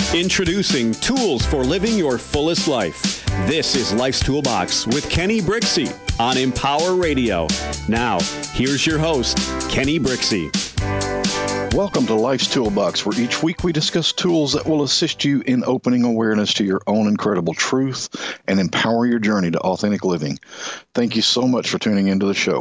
Introducing Tools for Living Your Fullest Life. This is Life's Toolbox with Kenny Brixey on Empower Radio. Now, here's your host, Kenny Brixey. Welcome to Life's Toolbox, where each week we discuss tools that will assist you in opening awareness to your own incredible truth and empower your journey to authentic living. Thank you so much for tuning into the show.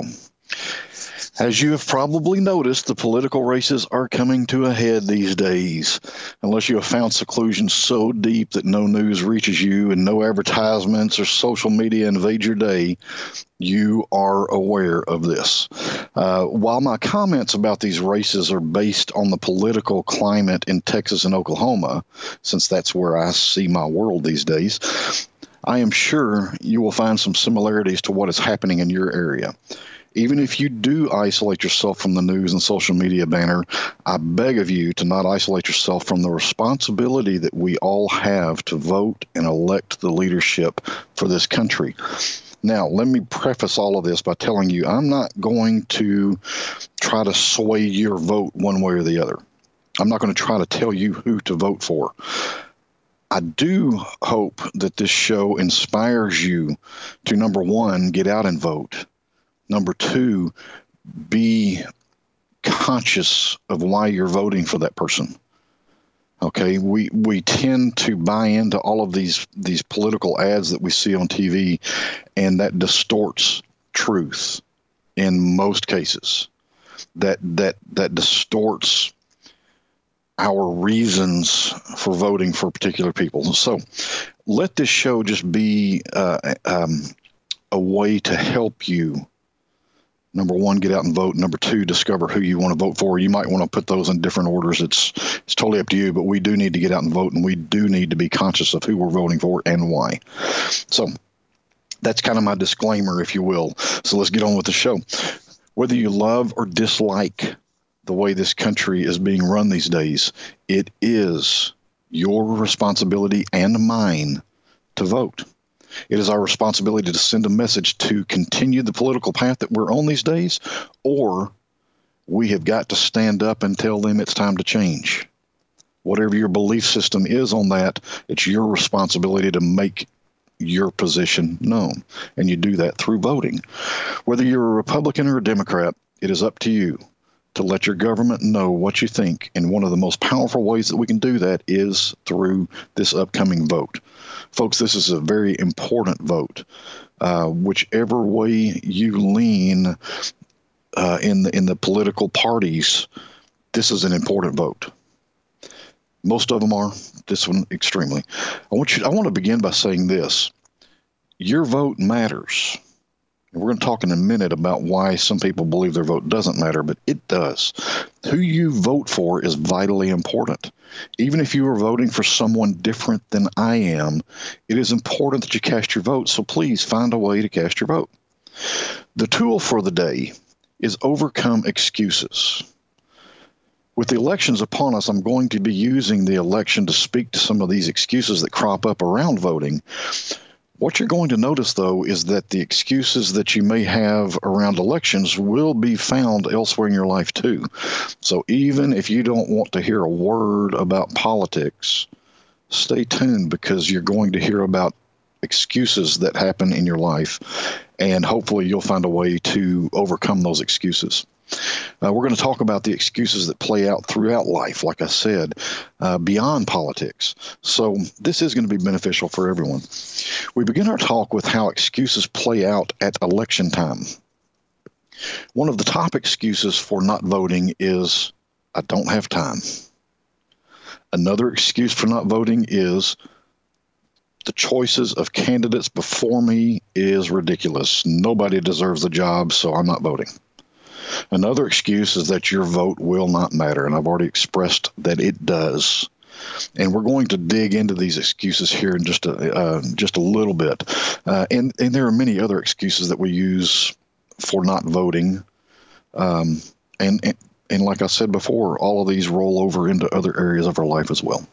As you have probably noticed, the political races are coming to a head these days. Unless you have found seclusion so deep that no news reaches you and no advertisements or social media invade your day, you are aware of this. While my comments about these races are based on the political climate in Texas and Oklahoma, since that's where I see my world these days, I am sure you will find some similarities to what is happening in your area. Even if you do isolate yourself from the news and social media banner, I beg of you to not isolate yourself from the responsibility that we all have to vote and elect the leadership for this country. Now, let me preface all of this by telling you I'm not going to try to sway your vote one way or the other. I'm not going to try to tell you who to vote for. I do hope that this show inspires you to, number one, get out and vote. Number two, be conscious of why you're voting for that person. Okay, we tend to buy into all of these political ads that we see on TV, and that distorts truth in most cases. That distorts our reasons for voting for particular people. So let this show just be a way to help you. Number one, get out and vote. Number two, discover who you want to vote for. You might want to put those in different orders. It's totally up to you, but we do need to get out and vote, and we do need to be conscious of who we're voting for and why. So that's kind of my disclaimer, if you will. So let's get on with the show. Whether you love or dislike the way this country is being run these days, it is your responsibility and mine to vote. It is our responsibility to send a message to continue the political path that we're on these days, or we have got to stand up and tell them it's time to change. Whatever your belief system is on that, it's your responsibility to make your position known, and you do that through voting. Whether you're a Republican or a Democrat, it is up to you to let your government know what you think, and one of the most powerful ways that we can do that is through this upcoming vote. Folks, this is a very important vote. Whichever way you lean in the political parties, this is an important vote. Most of them are. This one extremely. I want to begin by saying this: your vote matters. We're going to talk in a minute about why some people believe their vote doesn't matter, but it does. Who you vote for is vitally important. Even if you are voting for someone different than I am, it is important that you cast your vote, so please find a way to cast your vote. The tool for the day is overcome excuses. With the elections upon us, I'm going to be using the election to speak to some of these excuses that crop up around voting. What you're going to notice, though, is that the excuses that you may have around elections will be found elsewhere in your life, too. So even if you don't want to hear a word about politics, stay tuned, because you're going to hear about excuses that happen in your life, and hopefully you'll find a way to overcome those excuses. We're going to talk about the excuses that play out throughout life, like I said, beyond politics. So this is going to be beneficial for everyone. We begin our talk with how excuses play out at election time. One of the top excuses for not voting is, I don't have time. Another excuse for not voting is, the choices of candidates before me is ridiculous. Nobody deserves the job, so I'm not voting. Another excuse is that your vote will not matter, and I've already expressed that it does. And we're going to dig into these excuses here in just a little bit. And there are many other excuses that we use for not voting. And like I said before, all of these roll over into other areas of our life as well.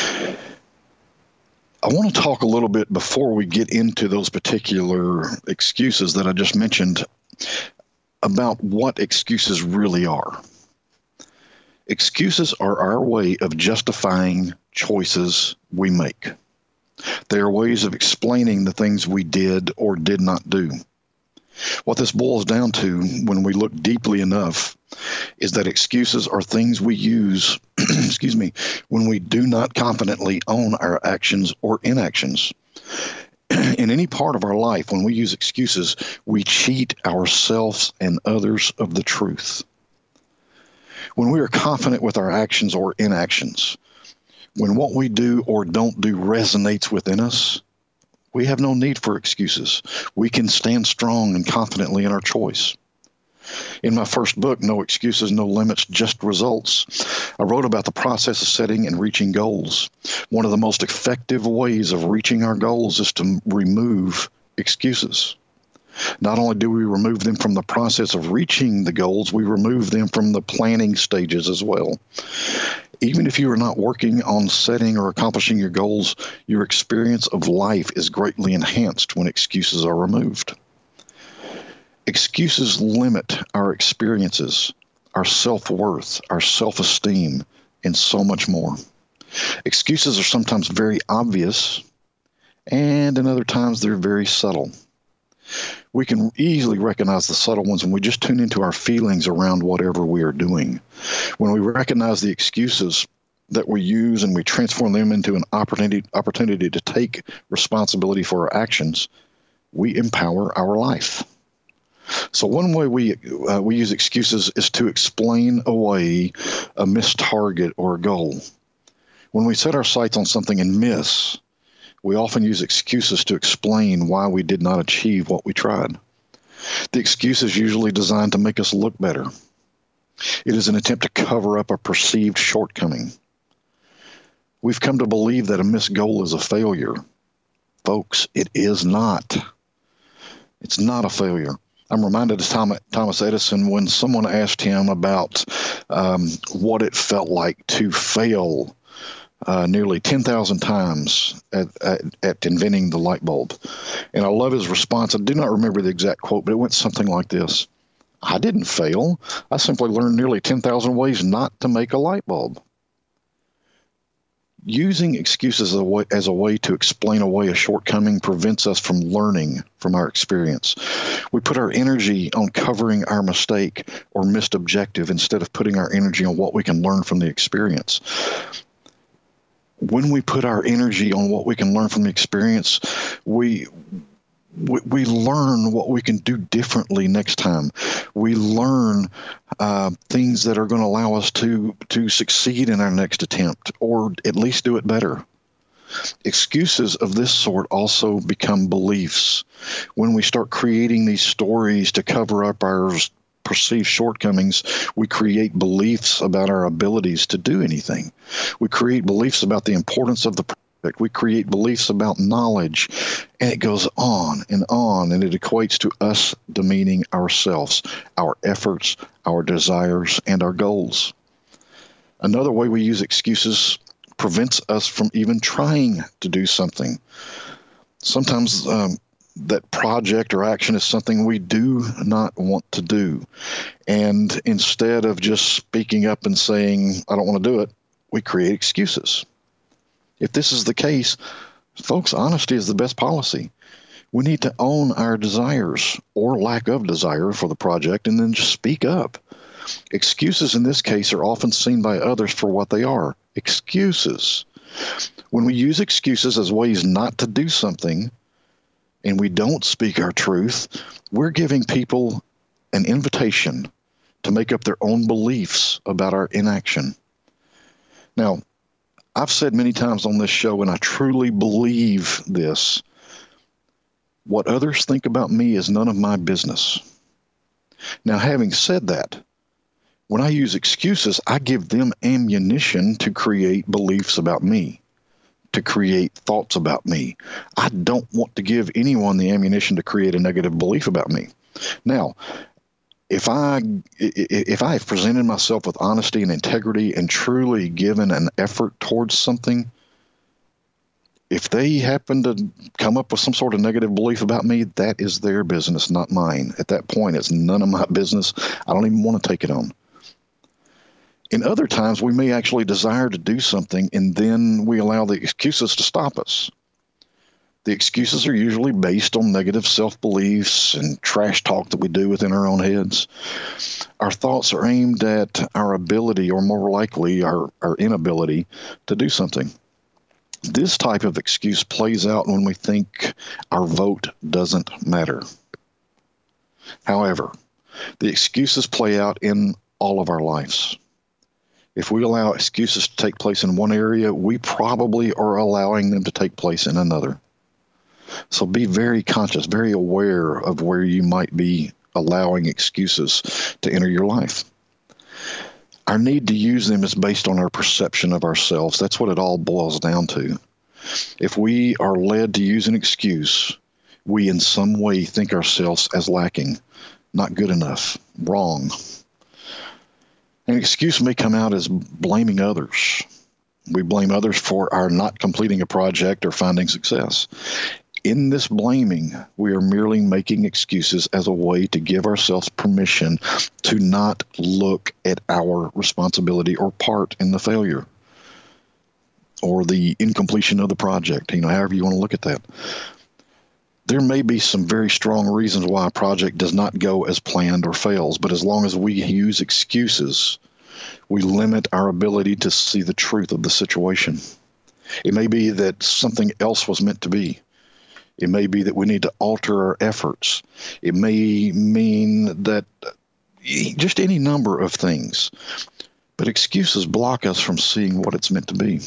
I want to talk a little bit before we get into those particular excuses that I just mentioned about what excuses really are. Excuses are our way of justifying choices we make. They are ways of explaining the things we did or did not do. What this boils down to, when we look deeply enough, is that excuses are things we use, when we do not confidently own our actions or inactions. In any part of our life, when we use excuses, we cheat ourselves and others of the truth. When we are confident with our actions or inactions, when what we do or don't do resonates within us, we have no need for excuses. We can stand strong and confidently in our choice. In my first book, No Excuses, No Limits, Just Results, I wrote about the process of setting and reaching goals. One of the most effective ways of reaching our goals is to remove excuses. Not only do we remove them from the process of reaching the goals, we remove them from the planning stages as well. Even if you are not working on setting or accomplishing your goals, your experience of life is greatly enhanced when excuses are removed. Excuses limit our experiences, our self-worth, our self-esteem, and so much more. Excuses are sometimes very obvious, and in other times they're very subtle. We can easily recognize the subtle ones when we just tune into our feelings around whatever we are doing. When we recognize the excuses that we use and we transform them into an opportunity to take responsibility for our actions, we empower our life. So one way we use excuses is to explain away a missed target or a goal. When we set our sights on something and miss, we often use excuses to explain why we did not achieve what we tried. The excuse is usually designed to make us look better. It is an attempt to cover up a perceived shortcoming. We've come to believe that a missed goal is a failure. Folks, it is not. It's not a failure. I'm reminded of Thomas Edison when someone asked him about what it felt like to fail nearly 10,000 times at inventing the light bulb. And I love his response. I do not remember the exact quote, but it went something like this: "I didn't fail. I simply learned nearly 10,000 ways not to make a light bulb." Using excuses as a way to explain away a shortcoming prevents us from learning from our experience. We put our energy on covering our mistake or missed objective instead of putting our energy on what we can learn from the experience. When we put our energy on what we can learn from the experience, we learn what we can do differently next time. We learn things that are going to allow us to succeed in our next attempt, or at least do it better. Excuses of this sort also become beliefs. When we start creating these stories to cover up our perceived shortcomings, we create beliefs about our abilities to do anything. We create beliefs about the importance of the project. We create beliefs about knowledge, and it goes on, and it equates to us demeaning ourselves, our efforts, our desires, and our goals. Another way we use excuses prevents us from even trying to do something. Sometimes that project or action is something we do not want to do. And instead of just speaking up and saying, "I don't want to do it," we create excuses. If this is the case, folks, honesty is the best policy. We need to own our desires or lack of desire for the project and then just speak up. Excuses in this case are often seen by others for what they are: excuses. When we use excuses as ways not to do something, and we don't speak our truth, we're giving people an invitation to make up their own beliefs about our inaction. Now, I've said many times on this show, and I truly believe this: what others think about me is none of my business. Now, having said that, when I use excuses, I give them ammunition to create beliefs about me, to create thoughts about me. I don't want to give anyone the ammunition to create a negative belief about me. Now, if I have presented myself with honesty and integrity and truly given an effort towards something, if they happen to come up with some sort of negative belief about me, that is their business, not mine. At that point, it's none of my business. I don't even want to take it on. In other times, we may actually desire to do something, and then we allow the excuses to stop us. The excuses are usually based on negative self-beliefs and trash talk that we do within our own heads. Our thoughts are aimed at our ability, or more likely our inability, to do something. This type of excuse plays out when we think our vote doesn't matter. However, the excuses play out in all of our lives. If we allow excuses to take place in one area, we probably are allowing them to take place in another. So be very conscious, very aware of where you might be allowing excuses to enter your life. Our need to use them is based on our perception of ourselves. That's what it all boils down to. If we are led to use an excuse, we in some way think ourselves as lacking, not good enough, wrong. An excuse may come out as blaming others. We blame others for our not completing a project or finding success. In this blaming, we are merely making excuses as a way to give ourselves permission to not look at our responsibility or part in the failure or the incompletion of the project, however you want to look at that. There may be some very strong reasons why a project does not go as planned or fails, but as long as we use excuses, we limit our ability to see the truth of the situation. It may be that something else was meant to be. It may be that we need to alter our efforts. It may mean that just any number of things. But excuses block us from seeing what it's meant to be.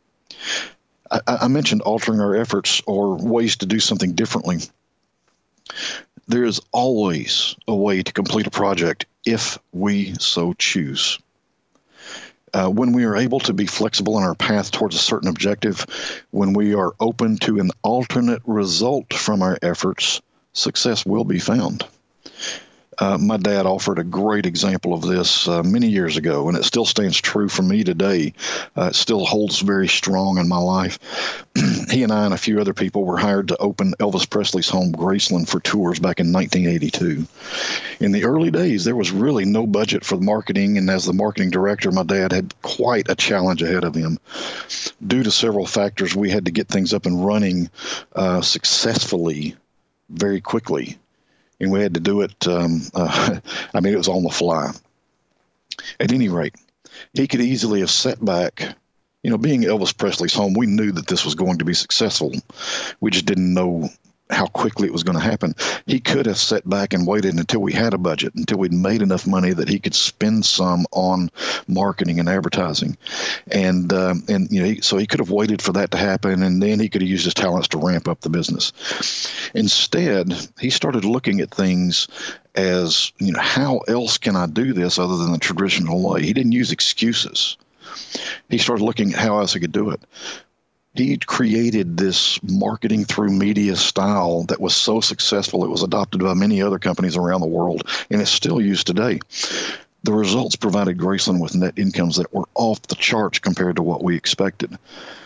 I mentioned altering our efforts or ways to do something differently. There is always a way to complete a project if we so choose. When we are able to be flexible in our path towards a certain objective, when we are open to an alternate result from our efforts, success will be found. My dad offered a great example of this many years ago, and it still stands true for me today. It still holds very strong in my life. He and I and a few other people were hired to open Elvis Presley's home, Graceland, for tours back in 1982. In the early days, there was really no budget for the marketing, and as the marketing director, my dad had quite a challenge ahead of him. Due to several factors, we had to get things up and running successfully very quickly. And we had to do it, it was on the fly. At any rate, he could easily have set back, being Elvis Presley's home, we knew that this was going to be successful. We just didn't know how quickly it was going to happen. He could have sat back and waited until we had a budget, until we'd made enough money that he could spend some on marketing and advertising. So he could have waited for that to happen, and then he could have used his talents to ramp up the business. Instead, he started looking at things as, how else can I do this other than the traditional way? He didn't use excuses. He started looking at how else he could do it. He created this marketing through media style that was so successful it was adopted by many other companies around the world, and it's still used today. The results provided Graceland with net incomes that were off the charts compared to what we expected.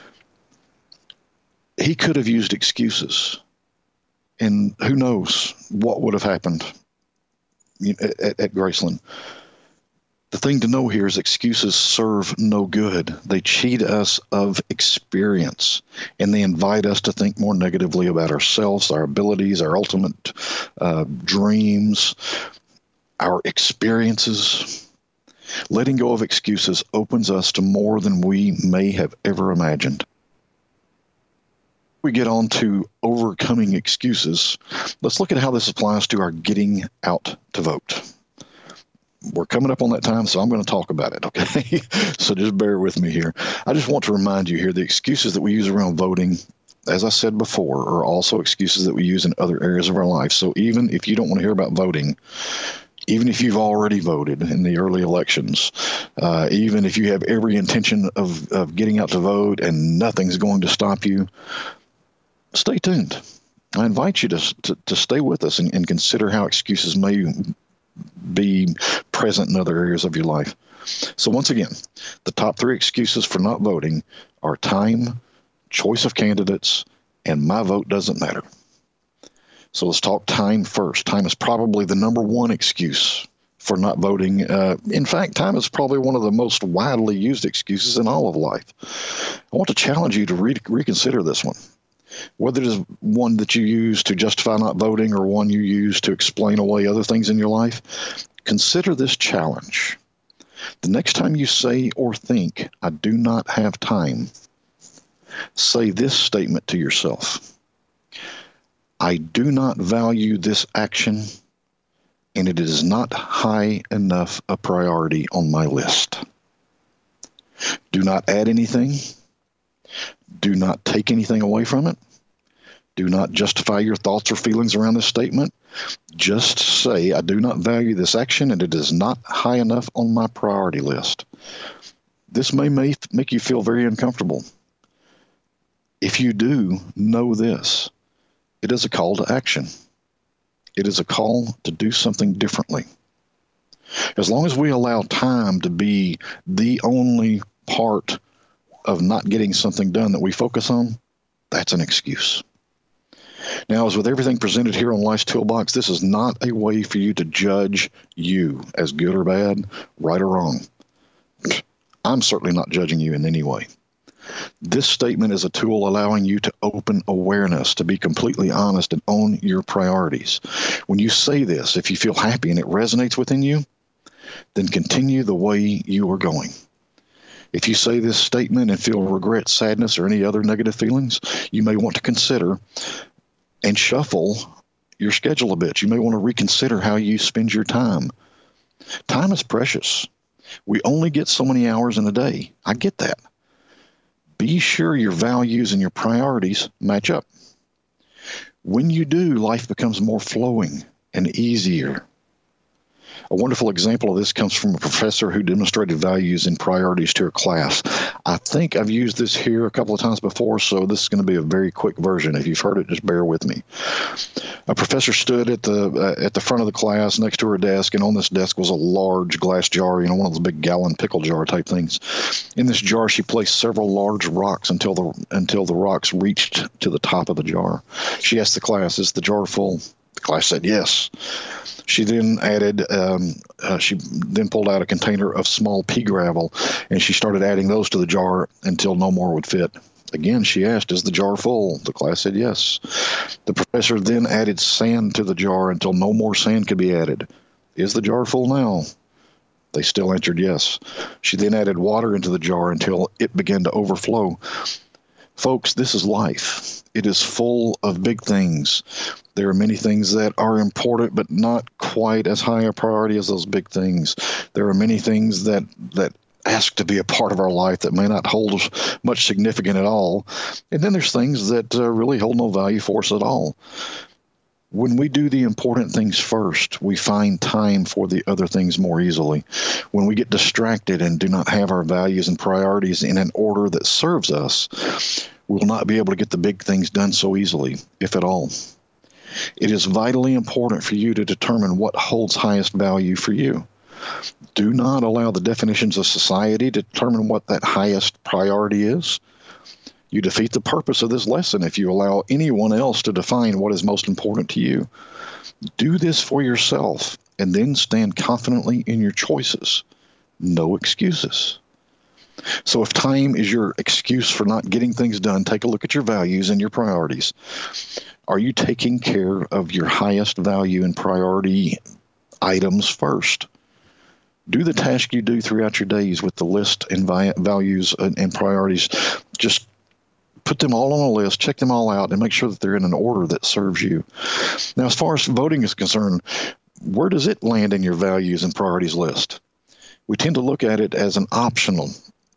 He could have used excuses, and who knows what would have happened at Graceland. The thing to know here is excuses serve no good. They cheat us of experience, and they invite us to think more negatively about ourselves, our abilities, our ultimate dreams, our experiences. Letting go of excuses opens us to more than we may have ever imagined. We get on to overcoming excuses. Let's look at how this applies to our getting out to vote. We're coming up on that time, so I'm going to talk about it, okay? So just bear with me here. I just want to remind you here, the excuses that we use around voting, as I said before, are also excuses that we use in other areas of our life. So even if you don't want to hear about voting, even if you've already voted in the early elections, even if you have every intention of getting out to vote and nothing's going to stop you, stay tuned. I invite you to stay with us and consider how excuses may be present in other areas of your life. So once again, the top 3 excuses for not voting are time, choice of candidates, and my vote doesn't matter. So let's talk time first. Time is probably the number 1 excuse for not voting. In fact, time is probably one of the most widely used excuses in all of life. I want to challenge you to reconsider this one. Whether it is one that you use to justify not voting or one you use to explain away other things in your life, consider this challenge. The next time you say or think, "I do not have time," say this statement to yourself: "I do not value this action, and it is not high enough a priority on my list." Do not add anything. Do not take anything away from it. Do not justify your thoughts or feelings around this statement. Just say, "I do not value this action, and it is not high enough on my priority list." This may make you feel very uncomfortable. If you do, know this: it is a call to action. It is a call to do something differently. As long as we allow time to be the only part of not getting something done that we focus on, that's an excuse. Now, as with everything presented here on Life's Toolbox, this is not a way for you to judge you as good or bad, right or wrong. I'm certainly not judging you in any way. This statement is a tool allowing you to open awareness, to be completely honest and own your priorities. When you say this, if you feel happy and it resonates within you, then continue the way you are going. If you say this statement and feel regret, sadness, or any other negative feelings, you may want to consider and shuffle your schedule a bit. You may want to reconsider how you spend your time. Time is precious. We only get so many hours in a day. I get that. Be sure your values and your priorities match up. When you do, life becomes more flowing and easier. A wonderful example of this comes from a professor who demonstrated values and priorities to her class. I think I've used this here a couple of times before, so this is going to be a very quick version. If you've heard it, just bear with me. A professor stood at the front of the class next to her desk, and on this desk was a large glass jar, one of those big gallon pickle jar type things. In this jar, she placed several large rocks until the rocks reached to the top of the jar. She asked the class, "Is the jar full?" The class said yes. She then pulled out a container of small pea gravel, and she started adding those to the jar until no more would fit. Again, she asked, "Is the jar full?" The class said yes. The professor then added sand to the jar until no more sand could be added. "Is the jar full now?" They still answered yes. She then added water into the jar until it began to overflow. Folks, this is life. It is full of big things. There are many things that are important, but not quite as high a priority as those big things. There are many things that ask to be a part of our life that may not hold much significance at all. And then there's things that really hold no value for us at all. When we do the important things first, we find time for the other things more easily. When we get distracted and do not have our values and priorities in an order that serves us, we will not be able to get the big things done so easily, if at all. It is vitally important for you to determine what holds highest value for you. Do not allow the definitions of society to determine what that highest priority is. You defeat the purpose of this lesson if you allow anyone else to define what is most important to you. Do this for yourself and then stand confidently in your choices. No excuses. So if time is your excuse for not getting things done, take a look at your values and your priorities. Are you taking care of your highest value and priority items first? Do the task you do throughout your days with the list and values and priorities. Just put them all on a list, check them all out, and make sure that they're in an order that serves you. Now, as far as voting is concerned, where does it land in your values and priorities list? We tend to look at it as an optional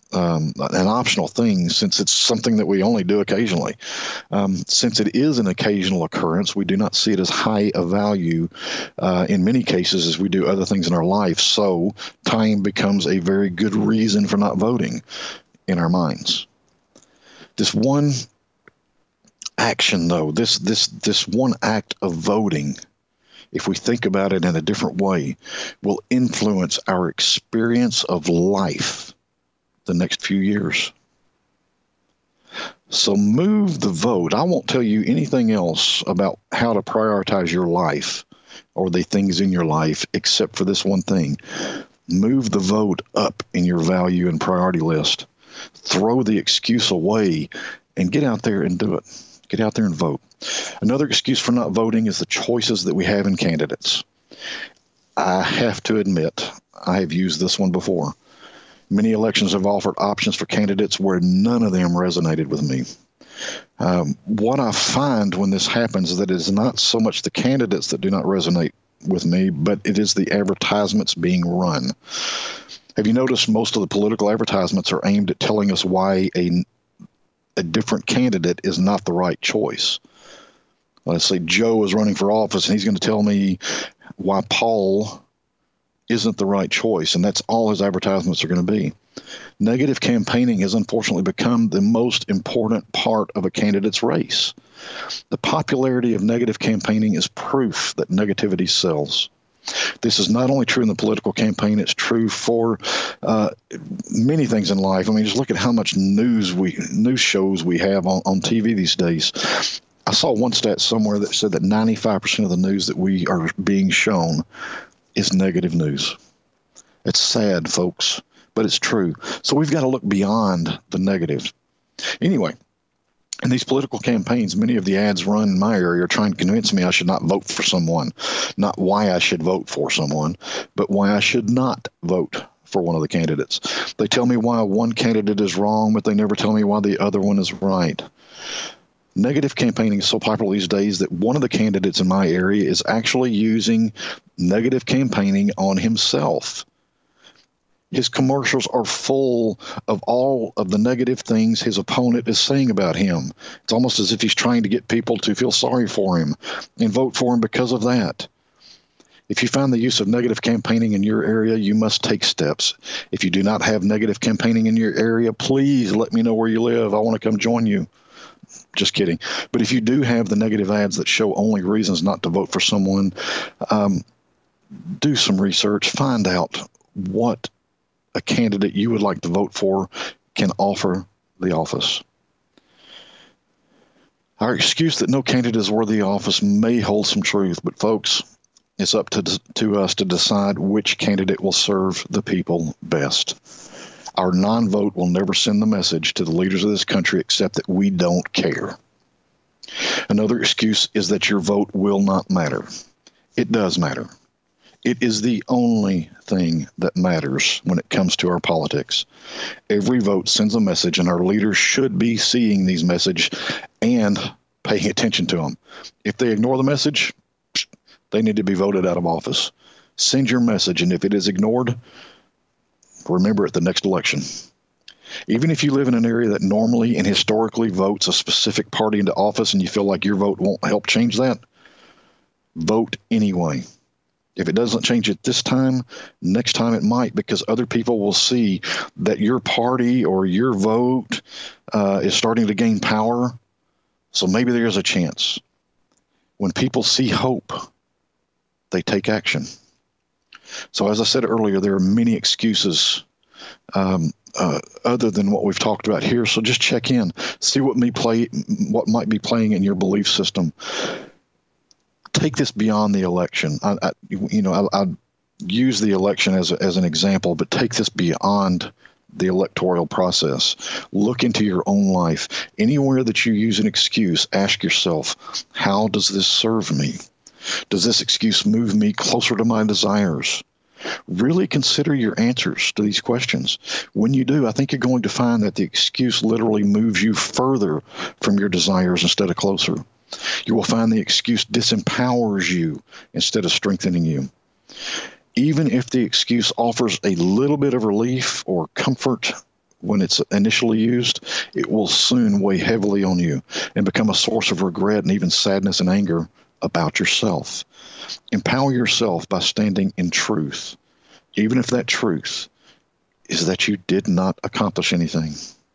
thing, since it's something that we only do occasionally. Since it is an occasional occurrence, we do not see it as high a value in many cases as we do other things in our life. So time becomes a very good reason for not voting in our minds. This one action, though, this one act of voting, if we think about it in a different way, will influence our experience of life the next few years. So move the vote. I won't tell you anything else about how to prioritize your life or the things in your life, except for this one thing. Move the vote up in your value and priority list. Throw the excuse away and get out there and do it. Get out there and vote. Another excuse for not voting is the choices that we have in candidates. I have to admit, I have used this one before. Many elections have offered options for candidates where none of them resonated with me. What I find when this happens is that it is not so much the candidates that do not resonate with me, but it is the advertisements being run. Have you noticed most of the political advertisements are aimed at telling us why a different candidate is not the right choice? Let's say Joe is running for office and he's going to tell me why Paul isn't the right choice, and that's all his advertisements are going to be. Negative campaigning has unfortunately become the most important part of a candidate's race. The popularity of negative campaigning is proof that negativity sells. This is not only true in the political campaign, it's true for many things in life. I mean, just look at how much news shows we have on TV these days. I saw one stat somewhere that said that 95% of the news that we are being shown is negative news. It's sad, folks, but it's true. So we've got to look beyond the negative. Anyway, in these political campaigns, many of the ads run in my area are trying to convince me I should not vote for someone. Not why I should vote for someone, but why I should not vote for one of the candidates. They tell me why one candidate is wrong, but they never tell me why the other one is right. Negative campaigning is so popular these days that one of the candidates in my area is actually using negative campaigning on himself. His commercials are full of all of the negative things his opponent is saying about him. It's almost as if he's trying to get people to feel sorry for him and vote for him because of that. If you find the use of negative campaigning in your area, you must take steps. If you do not have negative campaigning in your area, please let me know where you live. I want to come join you. Just kidding. But if you do have the negative ads that show only reasons not to vote for someone, do some research. Find out what a candidate you would like to vote for can offer the office. Our excuse that no candidate is worthy of office may hold some truth, but folks, it's up to us to decide which candidate will serve the people best. Our non-vote will never send the message to the leaders of this country except that we don't care. Another excuse is that your vote will not matter. It does matter. It is the only thing that matters when it comes to our politics. Every vote sends a message, and our leaders should be seeing these messages and paying attention to them. If they ignore the message, they need to be voted out of office. Send your message, and if it is ignored, remember it the next election. Even if you live in an area that normally and historically votes a specific party into office and you feel like your vote won't help change that, vote anyway. If it doesn't change it this time, next time it might, because other people will see that your party or your vote is starting to gain power. So maybe there's a chance. When people see hope, they take action. So as I said earlier, there are many excuses other than what we've talked about here. So just check in, see what might be playing in your belief system. Take this beyond the election. I use the election as an example, but take this beyond the electoral process. Look into your own life. Anywhere that you use an excuse, ask yourself, how does this serve me? Does this excuse move me closer to my desires? Really consider your answers to these questions. When you do, I think you're going to find that the excuse literally moves you further from your desires instead of closer. You will find the excuse disempowers you instead of strengthening you. Even if the excuse offers a little bit of relief or comfort when it's initially used, it will soon weigh heavily on you and become a source of regret and even sadness and anger about yourself. Empower yourself by standing in truth, even if that truth is that you did not accomplish anything.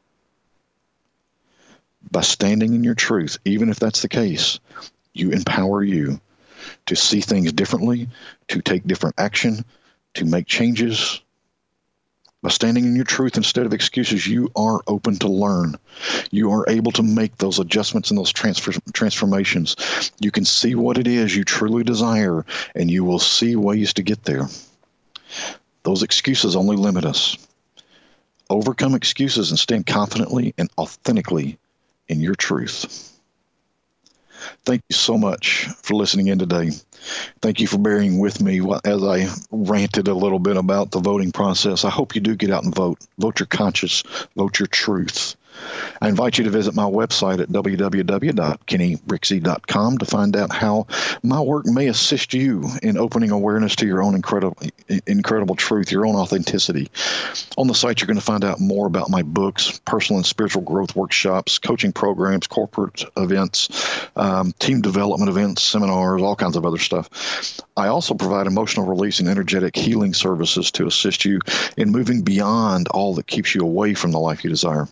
By standing in your truth, even if that's the case, you empower you to see things differently, to take different action, to make changes. By standing in your truth instead of excuses, you are open to learn. You are able to make those adjustments and those transformations. You can see what it is you truly desire, and you will see ways to get there. Those excuses only limit us. Overcome excuses and stand confidently and authentically in your truth. Thank you so much for listening in today. Thank you for bearing with me as I ranted a little bit about the voting process. I hope you do get out and vote. Vote your conscience. Vote your truth. I invite you to visit my website at www.kennybrixey.com to find out how my work may assist you in opening awareness to your own incredible truth, your own authenticity. On the site, you're going to find out more about my books, personal and spiritual growth workshops, coaching programs, corporate events, team development events, seminars, all kinds of other stuff. I also provide emotional release and energetic healing services to assist you in moving beyond all that keeps you away from the life you desire.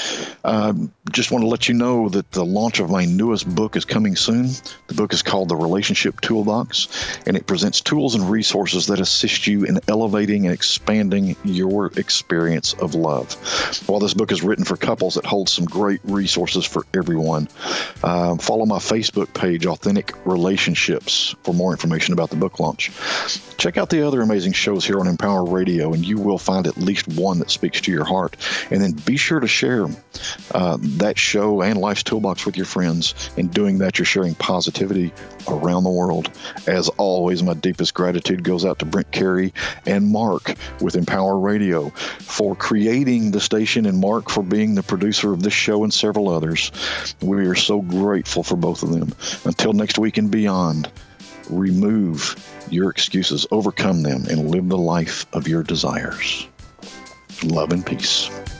Just want to let you know that the launch of my newest book is coming soon. The book is called The Relationship Toolbox, and it presents tools and resources that assist you in elevating and expanding your experience of love. While this book is written for couples, it holds some great resources for everyone. Follow my Facebook page, Authentic Relationships, for more information about the book launch. Check out the other amazing shows here on Empower Radio, and you will find at least one that speaks to your heart. And then be sure to share that show and Life's Toolbox with your friends. In doing that, you're sharing positivity around the world. As always, my deepest gratitude goes out to Brent Carey and Mark with Empower Radio for creating the station, and Mark for being the producer of this show and several others. We are so grateful for both of them. Until next week and beyond, remove your excuses, overcome them, and live the life of your desires. Love and peace.